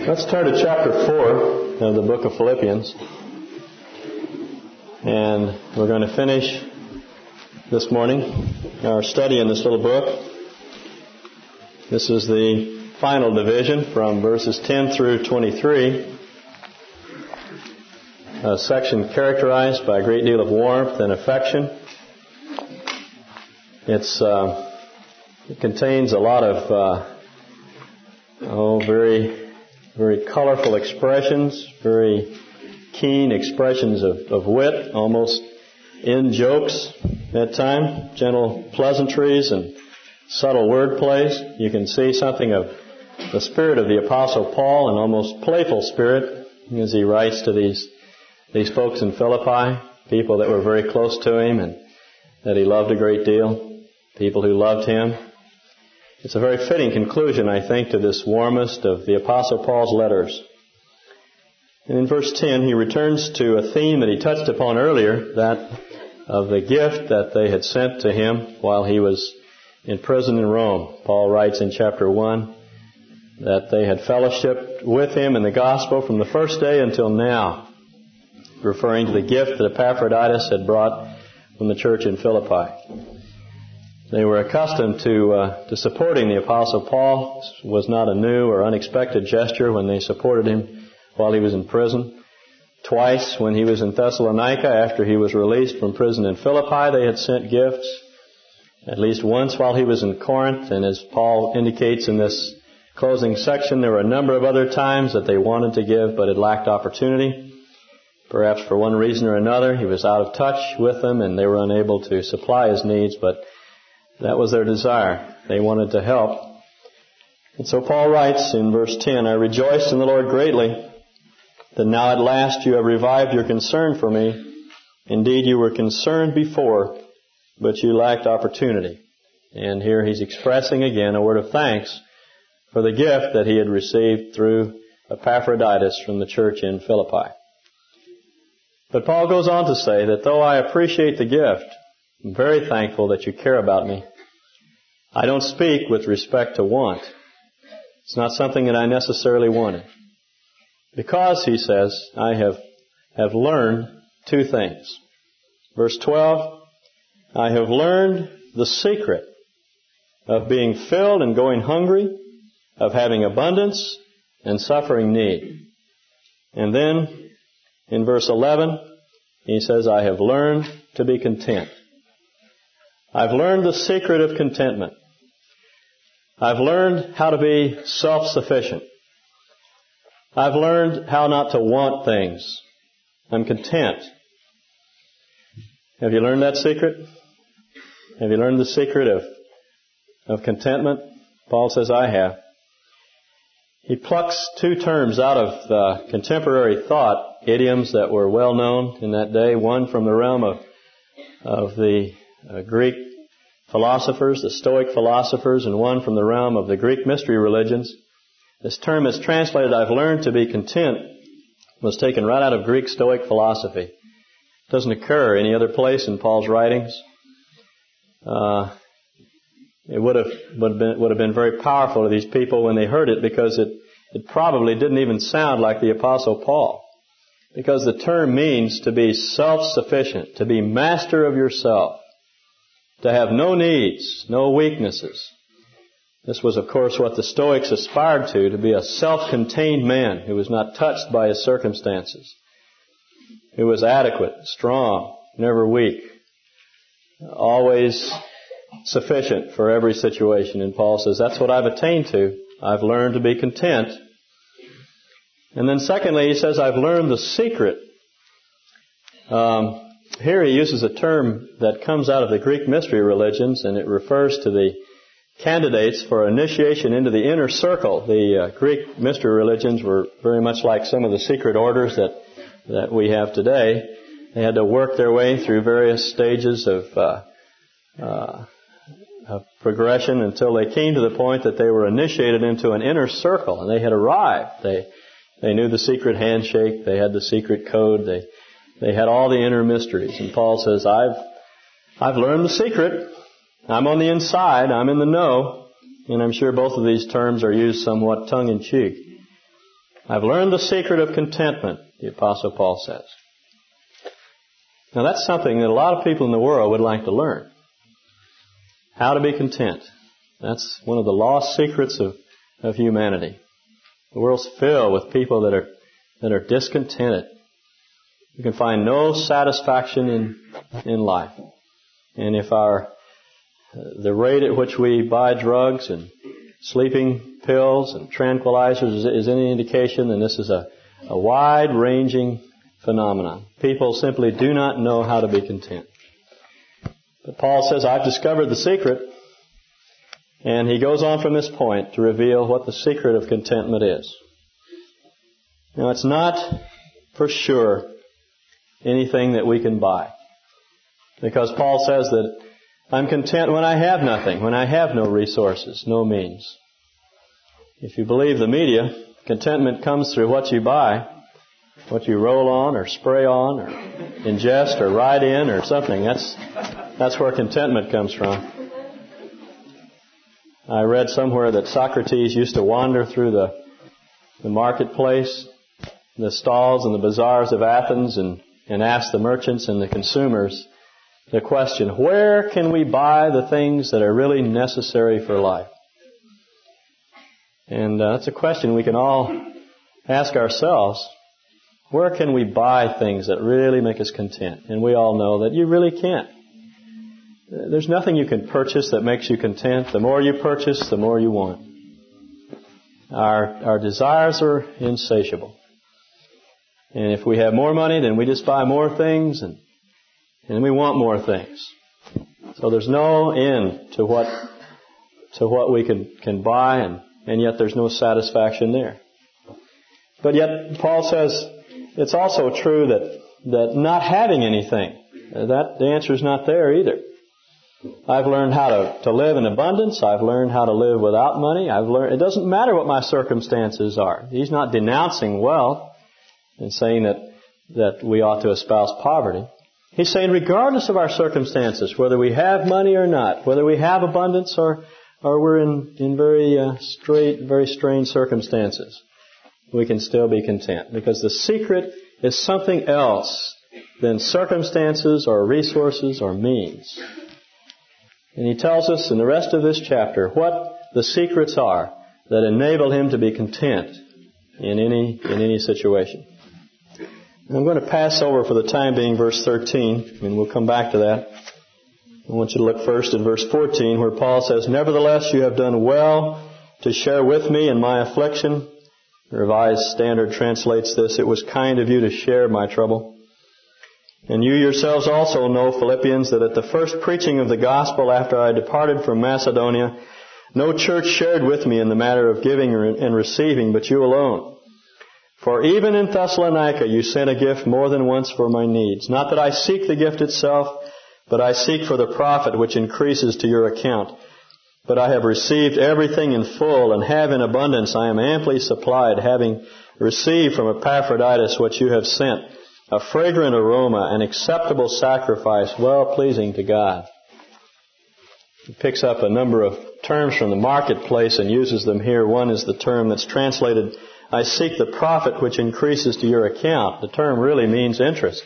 Let's turn to chapter 4 of the book of Philippians. And we're going to finish this morning our study in this little book. This is the final division from verses 10 through 23. A section characterized by a great deal of warmth and affection. It contains a lot of very colorful expressions, very keen expressions of wit, almost in jokes at times, gentle pleasantries and subtle word plays. You can see something of the spirit of the Apostle Paul, an almost playful spirit, as he writes to these folks in Philippi, people that were very close to him and that he loved a great deal, people who loved him. It's a very fitting conclusion, I think, to this warmest of the Apostle Paul's letters. And in verse 10, he returns to a theme that he touched upon earlier, that of the gift that they had sent to him while he was in prison in Rome. Paul writes in chapter 1 that they had fellowshiped with him in the gospel from the first day until now, referring to the gift that Epaphroditus had brought from the church in Philippi. They were accustomed to supporting the Apostle Paul. This was not a new or unexpected gesture when they supported him while he was in prison. Twice when he was in Thessalonica, after he was released from prison in Philippi, they had sent gifts. At least once while he was in Corinth, and as Paul indicates in this closing section, there were a number of other times that they wanted to give but had lacked opportunity. Perhaps for one reason or another, he was out of touch with them and they were unable to supply his needs, but that was their desire. They wanted to help. And so Paul writes in verse 10, I rejoiced in the Lord greatly that now at last you have revived your concern for me. Indeed, you were concerned before, but you lacked opportunity. And here he's expressing again a word of thanks for the gift that he had received through Epaphroditus from the church in Philippi. But Paul goes on to say that though I appreciate the gift, I'm very thankful that you care about me. I don't speak with respect to want. It's not something that I necessarily wanted. Because, he says, I have learned two things. Verse 12, I have learned the secret of being filled and going hungry, of having abundance and suffering need. And then, in verse 11, he says, I have learned to be content. I've learned the secret of contentment. I've learned how to be self-sufficient. I've learned how not to want things. I'm content. Have you learned that secret? Have you learned the secret of contentment? Paul says, I have. He plucks two terms out of the contemporary thought, idioms that were well known in that day. One from the realm of the Greek philosophers, the Stoic philosophers, and one from the realm of the Greek mystery religions. This term is translated, I've learned to be content, was taken right out of Greek Stoic philosophy. It doesn't occur any other place in Paul's writings. It would have been very powerful to these people when they heard it, because it probably didn't even sound like the Apostle Paul. Because the term means to be self-sufficient, to be master of yourself, to have no needs, no weaknesses. This was, of course, what the Stoics aspired to be a self-contained man who was not touched by his circumstances, who was adequate, strong, never weak, always sufficient for every situation. And Paul says, that's what I've attained to. I've learned to be content. And then secondly, he says, I've learned the secret. Here he uses a term that comes out of the Greek mystery religions, and it refers to the candidates for initiation into the inner circle. The Greek mystery religions were very much like some of the secret orders that we have today. They had to work their way through various stages of progression until they came to the point that they were initiated into an inner circle, and they had arrived. They knew the secret handshake. They had the secret code. They had all the inner mysteries. And Paul says, I've learned the secret. I'm on the inside. I'm in the know. And I'm sure both of these terms are used somewhat tongue-in-cheek. I've learned the secret of contentment, the Apostle Paul says. Now that's something that a lot of people in the world would like to learn. How to be content. That's one of the lost secrets of humanity. The world's filled with people that are discontented. You can find no satisfaction in life. And if the rate at which we buy drugs and sleeping pills and tranquilizers is any indication, then this is a wide-ranging phenomenon. People simply do not know how to be content. But Paul says, I've discovered the secret. And he goes on from this point to reveal what the secret of contentment is. Now, it's not for sure anything that we can buy. Because Paul says that I'm content when I have nothing, when I have no resources, no means. If you believe the media, contentment comes through what you buy, what you roll on or spray on or ingest or ride in or something. That's where contentment comes from. I read somewhere that Socrates used to wander through the marketplace, the stalls and the bazaars of Athens and ask the merchants and the consumers the question, where can we buy the things that are really necessary for life? And that's a question we can all ask ourselves. Where can we buy things that really make us content? And we all know that you really can't. There's nothing you can purchase that makes you content. The more you purchase, the more you want. Our desires are insatiable. And if we have more money, then we just buy more things and we want more things. So there's no end to what we can buy and yet there's no satisfaction there. But yet Paul says it's also true that not having anything, the answer is not there either. I've learned how to live in abundance. I've learned how to live without money. It doesn't matter what my circumstances are. He's not denouncing wealth and saying that we ought to espouse poverty. He's saying regardless of our circumstances, whether we have money or not, whether we have abundance or we're in very strange circumstances, we can still be content. Because the secret is something else than circumstances or resources or means. And he tells us in the rest of this chapter what the secrets are that enable him to be content in any situation. And I'm going to pass over for the time being verse 13, and we'll come back to that. I want you to look first in verse 14 where Paul says, nevertheless, you have done well to share with me in my affliction. The Revised Standard translates this, it was kind of you to share my trouble. And you yourselves also know, Philippians, that at the first preaching of the gospel after I departed from Macedonia, no church shared with me in the matter of giving and receiving, but you alone. For even in Thessalonica you sent a gift more than once for my needs. Not that I seek the gift itself, but I seek for the profit which increases to your account. But I have received everything in full and have in abundance. I am amply supplied, having received from Epaphroditus what you have sent, a fragrant aroma, an acceptable sacrifice, well-pleasing to God. He picks up a number of terms from the marketplace and uses them here. One is the term that's translated, I seek the profit which increases to your account. The term really means interest.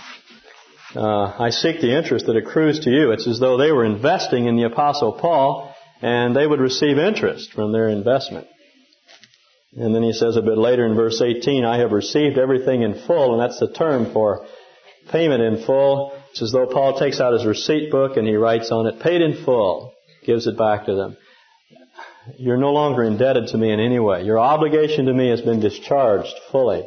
I seek the interest that accrues to you. It's as though they were investing in the Apostle Paul and they would receive interest from their investment. And then he says a bit later in verse 18, I have received everything in full, and that's the term for payment in full. It's as though Paul takes out his receipt book and he writes on it, paid in full, gives it back to them. You're no longer indebted to me in any way. Your obligation to me has been discharged fully.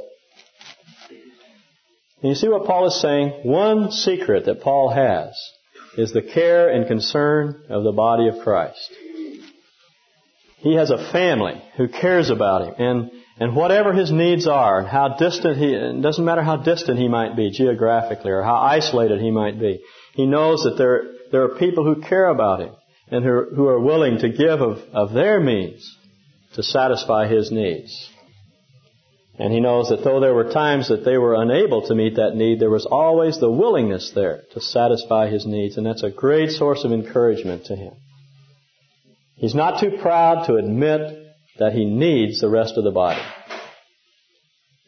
And you see what Paul is saying? One secret that Paul has is the care and concern of the body of Christ. He has a family who cares about him, and whatever his needs are, and how distant it doesn't matter how distant he might be geographically or how isolated he might be. He knows that there are people who care about him and who are willing to give of their means to satisfy his needs. And he knows that though there were times that they were unable to meet that need, there was always the willingness there to satisfy his needs, and that's a great source of encouragement to him. He's not too proud to admit that he needs the rest of the body.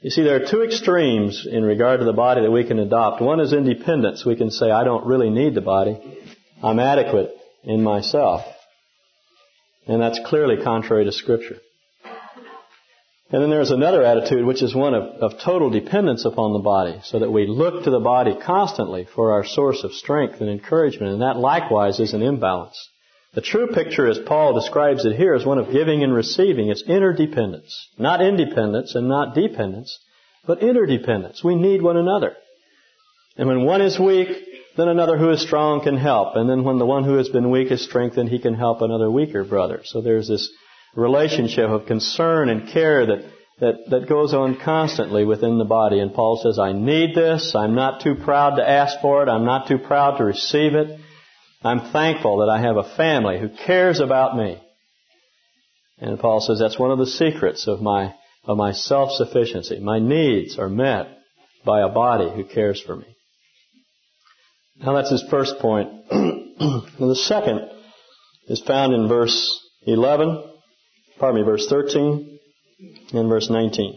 You see, there are two extremes in regard to the body that we can adopt. One is independence. We can say, I don't really need the body. I'm adequate in myself. And that's clearly contrary to Scripture. And then there's another attitude, which is one of total dependence upon the body, so that we look to the body constantly for our source of strength and encouragement, and that likewise is an imbalance. The true picture, as Paul describes it here, is one of giving and receiving. It's interdependence. Not independence and not dependence, but interdependence. We need one another. And when one is weak, then another who is strong can help. And then when the one who has been weak is strengthened, he can help another weaker brother. So there's this relationship of concern and care that goes on constantly within the body. And Paul says, I need this. I'm not too proud to ask for it. I'm not too proud to receive it. I'm thankful that I have a family who cares about me. And Paul says that's one of the secrets of my self-sufficiency. My needs are met by a body who cares for me. Now that's his first point. The second is found in verse 13 and verse 19.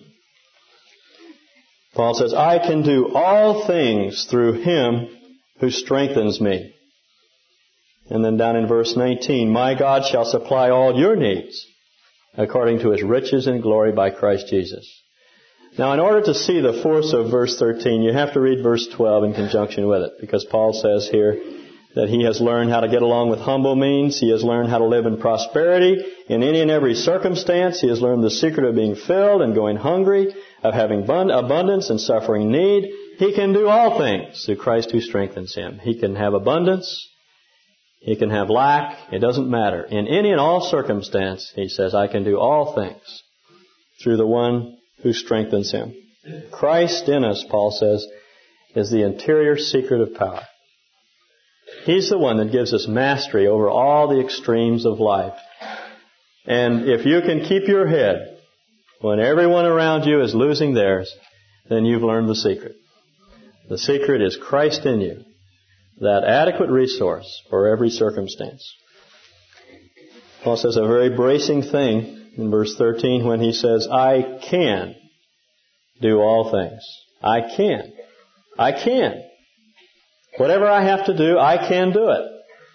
Paul says, I can do all things through Him who strengthens me. And then down in verse 19, my God shall supply all your needs according to His riches and glory by Christ Jesus. Now, in order to see the force of verse 13, you have to read verse 12 in conjunction with it, because Paul says here that he has learned how to get along with humble means. He has learned how to live in prosperity in any and every circumstance. He has learned the secret of being filled and going hungry, of having abundance and suffering need. He can do all things through Christ who strengthens him. He can have abundance. He can have lack. It doesn't matter. In any and all circumstance, he says, I can do all things through the one who strengthens him. Christ in us, Paul says, is the interior secret of power. He's the one that gives us mastery over all the extremes of life. And if you can keep your head when everyone around you is losing theirs, then you've learned the secret. The secret is Christ in you, that adequate resource for every circumstance. Paul says a very bracing thing in verse 13 when he says, I can do all things. I can. I can. Whatever I have to do, I can do it.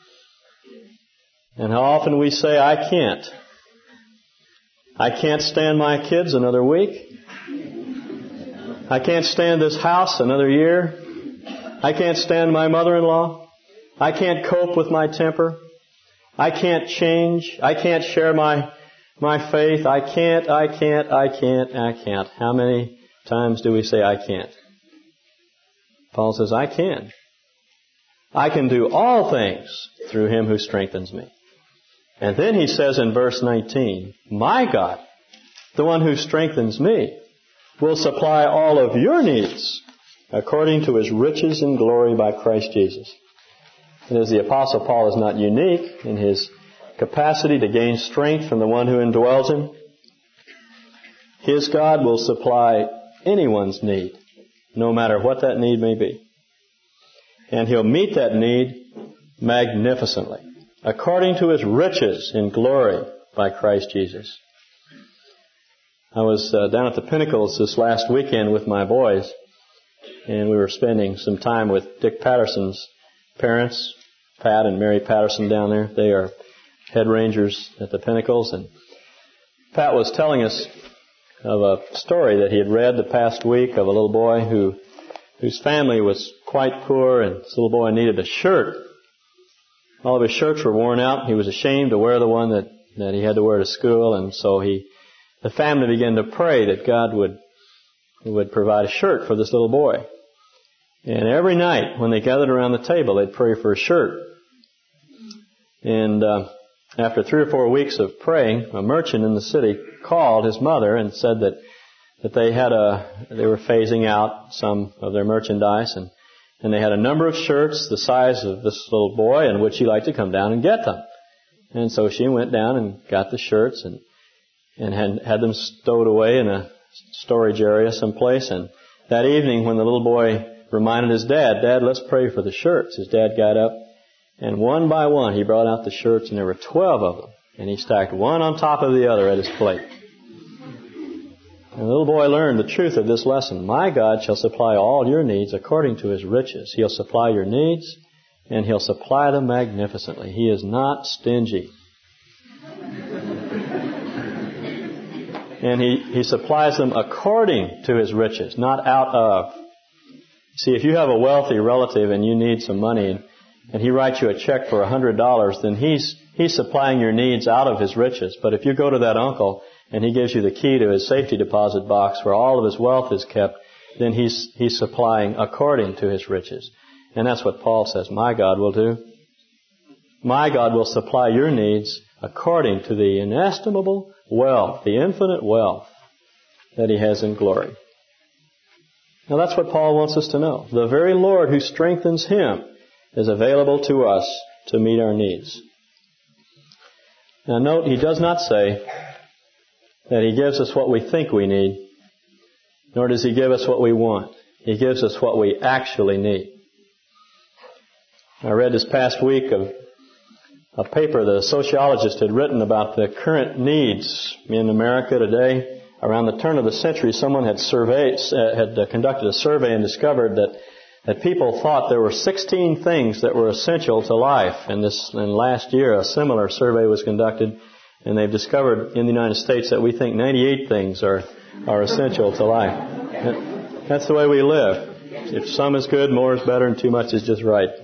And how often we say, I can't. I can't stand my kids another week. I can't stand this house another year. I can't stand my mother-in-law. I can't cope with my temper. I can't change. I can't share my faith. I can't. How many times do we say I can't? Paul says, I can. I can do all things through Him who strengthens me. And then he says in verse 19, my God, the one who strengthens me, will supply all of your needs according to His riches and glory by Christ Jesus. And as the Apostle Paul is not unique in his capacity to gain strength from the one who indwells him, his God will supply anyone's need, no matter what that need may be. And He'll meet that need magnificently, according to His riches in glory by Christ Jesus. I was down at the Pinnacles this last weekend with my boys, and we were spending some time with Dick Patterson's parents, Pat and Mary Patterson down there. They are head rangers at the Pinnacles, and Pat was telling us of a story that he had read the past week of a little boy whose family was quite poor, and this little boy needed a shirt. All of his shirts were worn out. He was ashamed to wear the one that he had to wear to school, and so the family began to pray that God would provide a shirt for this little boy. And every night when they gathered around the table, they'd pray for a shirt. And after 3 or 4 weeks of praying, a merchant in the city called his mother and said that they were phasing out some of their merchandise, and they had a number of shirts the size of this little boy, and would she like to come down and get them? And so she went down and got the shirts and had them stowed away in a storage area someplace. And that evening when the little boy reminded his dad, Dad, let's pray for the shirts, his dad got up, and one by one he brought out the shirts, and there were 12 of them. And he stacked one on top of the other at his plate. And the little boy learned the truth of this lesson. My God shall supply all your needs according to His riches. He'll supply your needs, and He'll supply them magnificently. He is not stingy. And He supplies them according to His riches, not out of. See, if you have a wealthy relative and you need some money, and he writes you a check for $100, then he's supplying your needs out of his riches. But if you go to that uncle and he gives you the key to his safety deposit box where all of his wealth is kept, then he's supplying according to his riches. And that's what Paul says my God will do. My God will supply your needs according to the inestimable wealth, the infinite wealth that He has in glory. Now that's what Paul wants us to know. The very Lord who strengthens him is available to us to meet our needs. Now note, he does not say that He gives us what we think we need, nor does He give us what we want. He gives us what we actually need. I read this past week of a paper that a sociologist had written about the current needs in America today. Around the turn of the century, someone had conducted a survey and discovered that people thought there were 16 things that were essential to life. And last year, a similar survey was conducted, and they've discovered in the United States that we think 98 things are essential to life. That's the way we live. If some is good, more is better, and too much is just right.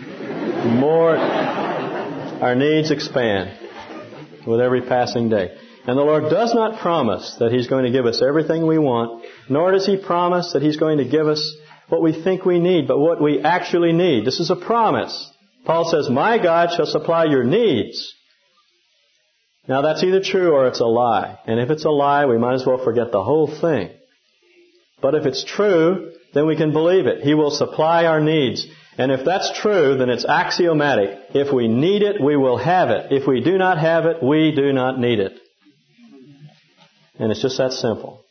Our needs expand with every passing day. And the Lord does not promise that He's going to give us everything we want, nor does He promise that He's going to give us what we think we need, but what we actually need. This is a promise. Paul says, my God shall supply your needs. Now that's either true or it's a lie. And if it's a lie, we might as well forget the whole thing. But if it's true, then we can believe it. He will supply our needs. And if that's true, then it's axiomatic. If we need it, we will have it. If we do not have it, we do not need it. And it's just that simple.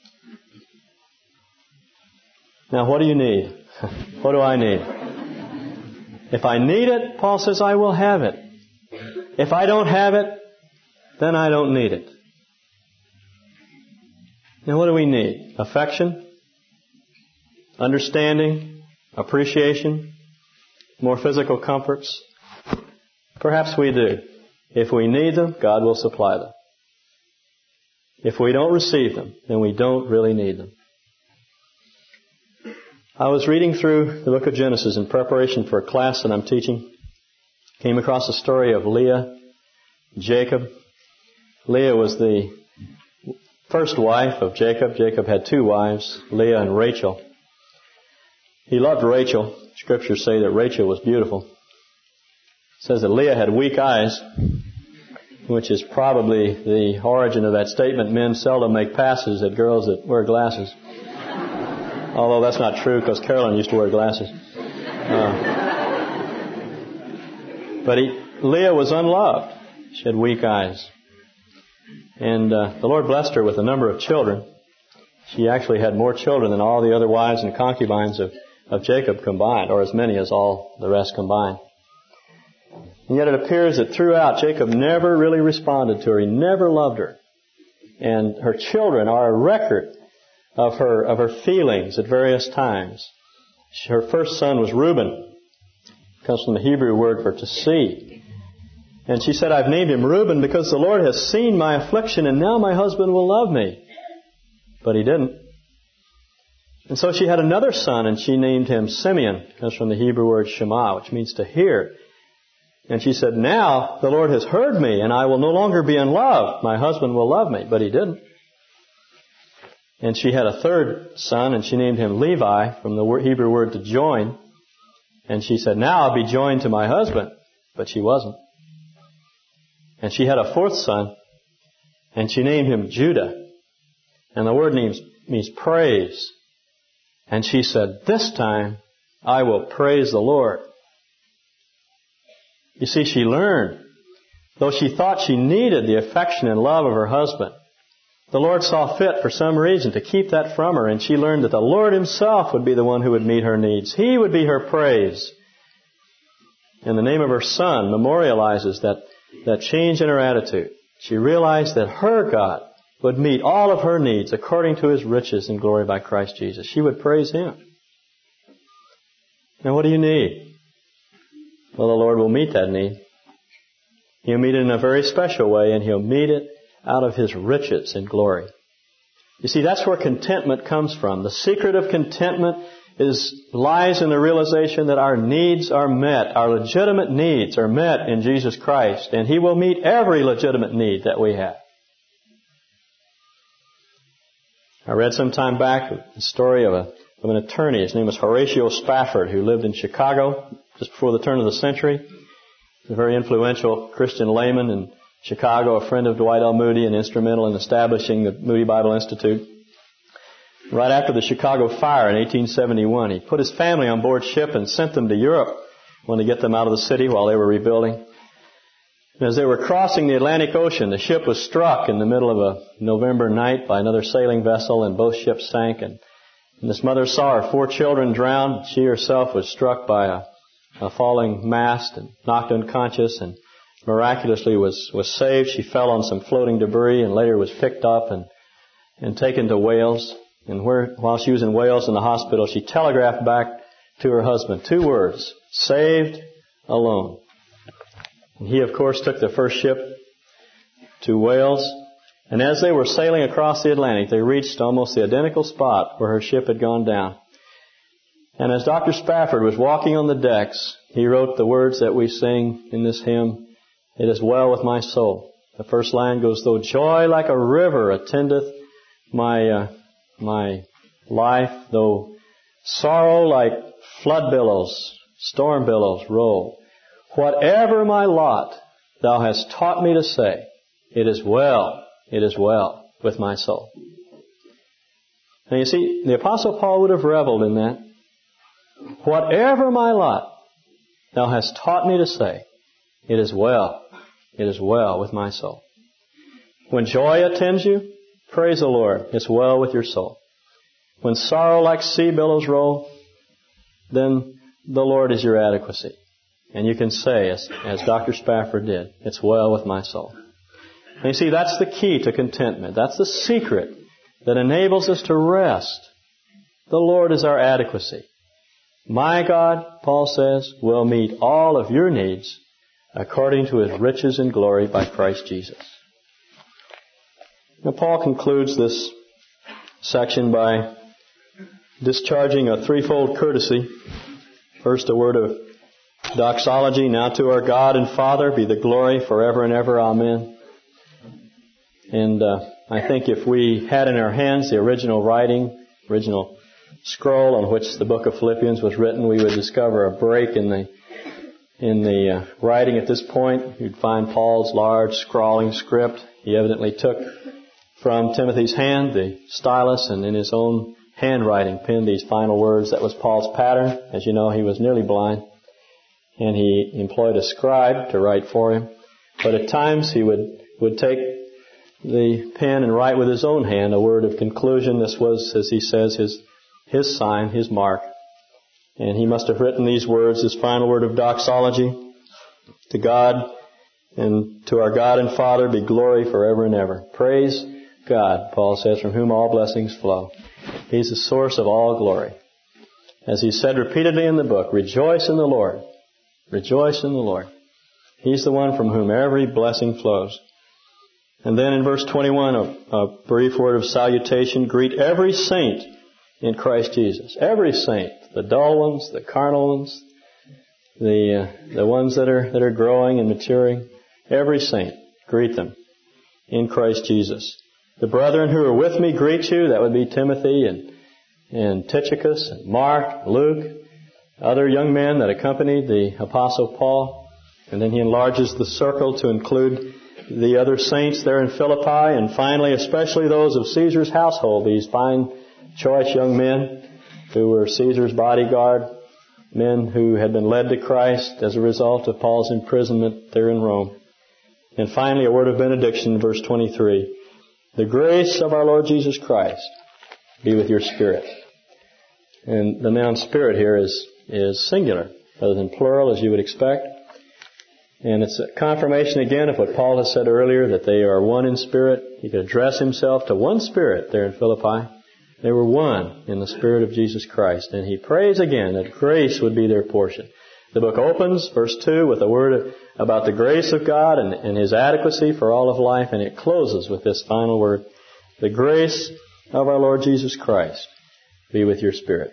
Now, what do you need? What do I need? If I need it, Paul says, I will have it. If I don't have it, then I don't need it. Now, what do we need? Affection? Understanding? Appreciation? More physical comforts? Perhaps we do. If we need them, God will supply them. If we don't receive them, then we don't really need them. I was reading through the book of Genesis in preparation for a class that I'm teaching. Came across the story of Leah, Jacob. Leah was the first wife of Jacob. Jacob had two wives, Leah and Rachel. He loved Rachel. Scriptures say that Rachel was beautiful. It says that Leah had weak eyes, which is probably the origin of that statement, men seldom make passes at girls that wear glasses. Although that's not true, because Carolyn used to wear glasses. Leah was unloved. She had weak eyes. And the Lord blessed her with a number of children. She actually had more children than all the other wives and concubines of Jacob combined, or as many as all the rest combined. And yet it appears that throughout, Jacob never really responded to her. He never loved her. And her children are a record of her feelings at various times. Her first son was Reuben. It comes from the Hebrew word for to see. And she said, I've named him Reuben because the Lord has seen my affliction and now my husband will love me. But he didn't. And so she had another son and she named him Simeon. It comes from the Hebrew word Shema, which means to hear. And she said, now the Lord has heard me and I will no longer be unloved. My husband will love me. But he didn't. And she had a third son and she named him Levi from the Hebrew word to join. And she said, now I'll be joined to my husband. But she wasn't. And she had a fourth son and she named him Judah. And the word means praise. And she said, this time I will praise the Lord. You see, she learned, though she thought she needed the affection and love of her husband, the Lord saw fit for some reason to keep that from her, and she learned that the Lord Himself would be the one who would meet her needs. He would be her praise. And the name of her son memorializes that change in her attitude. She realized that her God would meet all of her needs according to His riches in glory by Christ Jesus. She would praise Him. Now what do you need? Well, the Lord will meet that need. He'll meet it in a very special way, and He'll meet it out of His riches in glory. You see, that's where contentment comes from. The secret of contentment lies in the realization that our needs are met. Our legitimate needs are met in Jesus Christ, and He will meet every legitimate need that we have. I read some time back the story of an attorney. His name was Horatio Spafford, who lived in Chicago just before the turn of the century. A very influential Christian layman in Chicago, a friend of Dwight L. Moody and instrumental in establishing the Moody Bible Institute. Right after the Chicago fire in 1871, he put his family on board ship and sent them to Europe, wanted to get them out of the city while they were rebuilding. And as they were crossing the Atlantic Ocean, the ship was struck in the middle of a November night by another sailing vessel, and both ships sank. And this mother saw her 4 children drown. She herself was struck by a falling mast and knocked unconscious, and miraculously was saved. She fell on some floating debris and later was picked up and taken to Wales. And while she was in Wales in the hospital, she telegraphed back to her husband 2 words: saved alone. And he, of course, took the first ship to Wales. And as they were sailing across the Atlantic, they reached almost the identical spot where her ship had gone down. And as Dr. Spafford was walking on the decks, he wrote the words that we sing in this hymn, "It is well with my soul." The first line goes, "Though joy like a river attendeth my life, though sorrow like flood billows, storm billows roll, whatever my lot, thou hast taught me to say, it is well with my soul." Now you see, the Apostle Paul would have reveled in that. Whatever my lot, thou hast taught me to say, it is well with my soul. When joy attends you, praise the Lord, it's well with your soul. When sorrow like sea billows roll, then the Lord is your adequacy. And you can say, as Dr. Spafford did, it's well with my soul. And you see, that's the key to contentment. That's the secret that enables us to rest. The Lord is our adequacy. My God, Paul says, will meet all of your needs according to His riches and glory by Christ Jesus. Now, Paul concludes this section by discharging a threefold courtesy. First, a word of doxology. Now to our God and Father be the glory forever and ever. Amen. And I think if we had in our hands the original scroll on which the book of Philippians was written, we would discover a break in the writing at this point. You'd find Paul's large scrawling script. He evidently took from Timothy's hand the stylus and in his own handwriting penned these final words. That was Paul's pattern. As you know, he was nearly blind, and he employed a scribe to write for him. But at times he would take the pen and write with his own hand a word of conclusion. This was, as he says, his sign, his mark. And he must have written these words, this final word of doxology: to God and to our God and Father be glory forever and ever. Praise God, Paul says, from whom all blessings flow. He's the source of all glory. As he said repeatedly in the book, rejoice in the Lord. Rejoice in the Lord. He's the one from whom every blessing flows. And then in verse 21, a brief word of salutation. Greet every saint in Christ Jesus. Every saint. The dull ones, the carnal ones, the ones that are growing and maturing. Every saint. Greet them in Christ Jesus. The brethren who are with me greet you. That would be Timothy and Tychicus and Mark, Luke, other young men that accompanied the Apostle Paul. And then he enlarges the circle to include the other saints there in Philippi, and finally especially those of Caesar's household, these fine, choice young men who were Caesar's bodyguard, men who had been led to Christ as a result of Paul's imprisonment there in Rome. And finally a word of benediction, verse 23. The grace of our Lord Jesus Christ be with your spirit. And the noun spirit here is singular rather than plural, as you would expect. And it's a confirmation again of what Paul has said earlier, that they are one in spirit. He could address himself to one spirit there in Philippi. They were one in the Spirit of Jesus Christ. And he prays again that grace would be their portion. The book opens, verse 2, with a word about the grace of God and His adequacy for all of life. And it closes with this final word, the grace of our Lord Jesus Christ be with your spirit.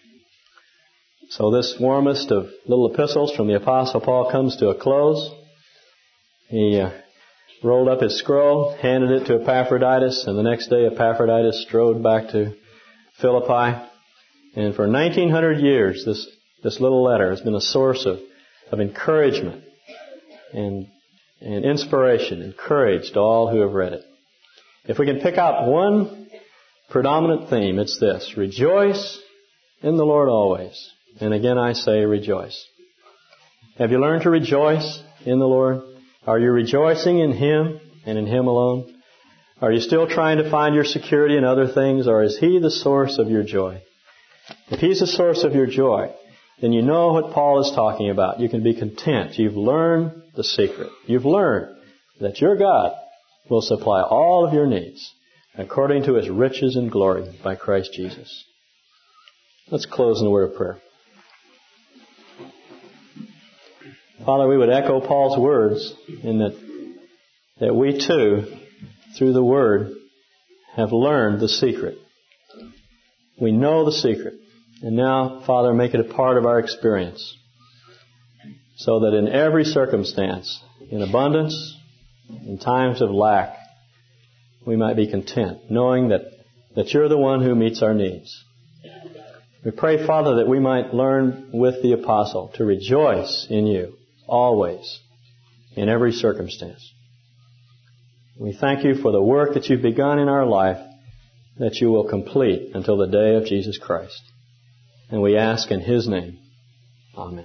So this warmest of little epistles from the Apostle Paul comes to a close. He rolled up his scroll, handed it to Epaphroditus, and the next day Epaphroditus strode back to Philippi. And for 1900 years, this little letter has been a source of encouragement and inspiration and courage to all who have read it. If we can pick out one predominant theme, it's this: rejoice in the Lord always. And again I say rejoice. Have you learned to rejoice in the Lord? Are you rejoicing in Him and in Him alone? Are you still trying to find your security in other things, or is He the source of your joy? If He's the source of your joy, then you know what Paul is talking about. You can be content. You've learned the secret. You've learned that your God will supply all of your needs according to His riches and glory by Christ Jesus. Let's close in a word of prayer. Father, we would echo Paul's words in that we too, through the Word, have learned the secret. We know the secret. And now, Father, make it a part of our experience so that in every circumstance, in abundance, in times of lack, we might be content, knowing that You're the one who meets our needs. We pray, Father, that we might learn with the Apostle to rejoice in You always, in every circumstance. We thank You for the work that You've begun in our life, that You will complete until the day of Jesus Christ. And we ask in His name. Amen.